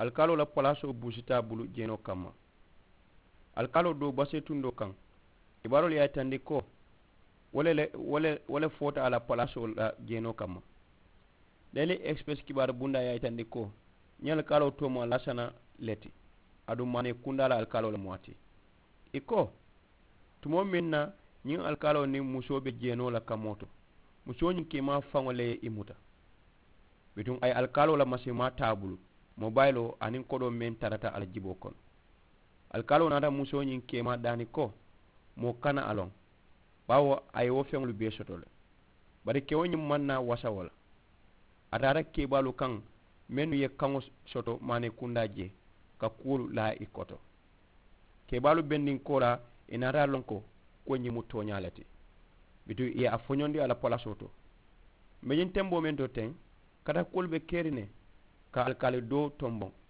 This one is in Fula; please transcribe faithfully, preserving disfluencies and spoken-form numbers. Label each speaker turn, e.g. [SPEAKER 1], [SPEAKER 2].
[SPEAKER 1] alkalo la place o busita bulu jeno kamma alkalo do basetundo kan ibarol ya tandi ko wala wala wala fota ala place o la jeno kamma Daily Express kibar bunda ya tandi ko nyal kalo to mo lasana leti adu mane kundala alkalo la mwati iko tumo minna nyin alkalo ni musobe jeno la kamoto muso nyin kema fangole imuta bitun ay alkalo la masima tabulu mobile o anin kodo men tarata aljibo kon alkalo nada muso nyin kema dani ko mo kana alon bawo ay wo fenglu be sotole bari kewo nyim manna wasa wala adara ke balu kan menu ye kango soto mane kundaje ka kulu la ikoto ke balu bendin kola inara lonko ko nyimu tonyalati bitu ye afonyondi ala pola soto meyin tembo men do ten kada kulbe kerine ka alkali do tombon